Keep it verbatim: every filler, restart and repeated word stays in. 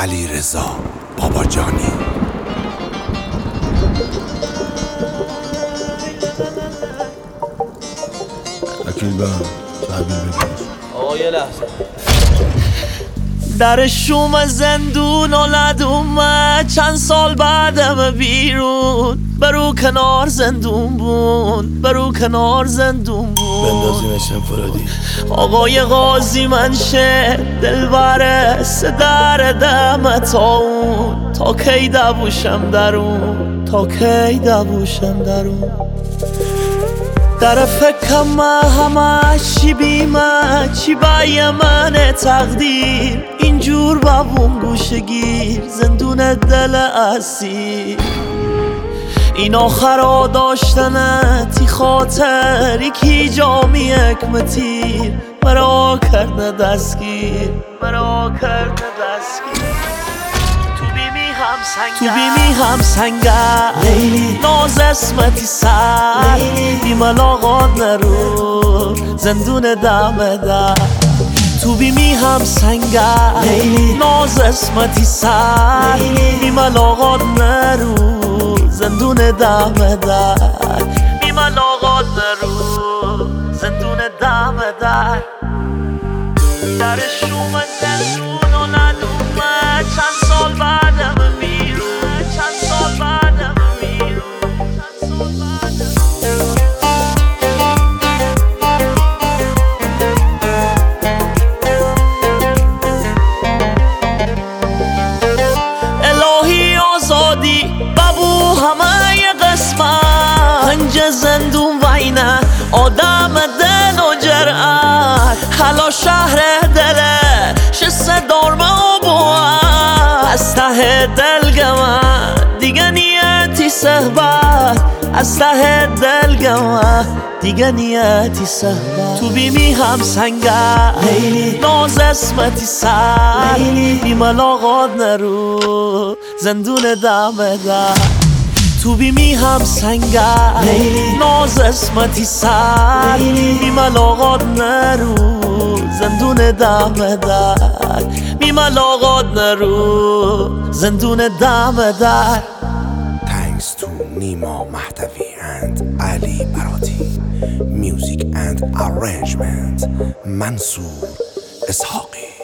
علیرضا باباجانی. وکیل بهم تحویل بگیر. آقا یه لحظه. درش اومد زندون ولد اومد چند سال بعدم بیرون، برو کنار زندون بون، برو کنار زندون بون. بندازیمش انفرادی. آقای قاضی منشه دلبره سدر دم تا اون، تا کی دبوشم درون، تا کی دبوشم درون. در فکرم همه چی بیمه چی بای من تقدیر، اینجور بابون گوشه گیر زندون دل اسیر. این آخرا داشتنتی خاطر یکی جامی حکمتیر، مرا کرده دستگیر، مرا کرده دستگیر. تو بیمی هم سنگر ناز اسمتی سر، بی ملاقات نرو زندون دم در. تو بیمی هم سنگر ناز اسمتی سر، بی ملاقات نرو زندون دم در، بی ملاقات نرو زندون دم در. درش اومد زندون و ندومد چند سال بعدم بیرون، چند سال بعدم بیرون، چند سال بعدم. الهی آزادی ببو همه ی قسمت، پنج زندون وینه آدم دن و جرأت. حالا شهر دله شسته دارمه و بود، از ته دلگمه دیگه نیتی صحبت، از ته دلگمه دیگه نیتی صحبت. تو بیمی هم سنگر ناز اسمتی سر، بی ملاقات نرو زندون دم در. تو بیمی هم سنگر ناز اسمتی سر، بی ملاقات نرو زندون دم در، بی ملاقات نرو زندون دم در. Thanks to نیما مهدوی and علی براتی. Music and arrangement منصور اسحاقی.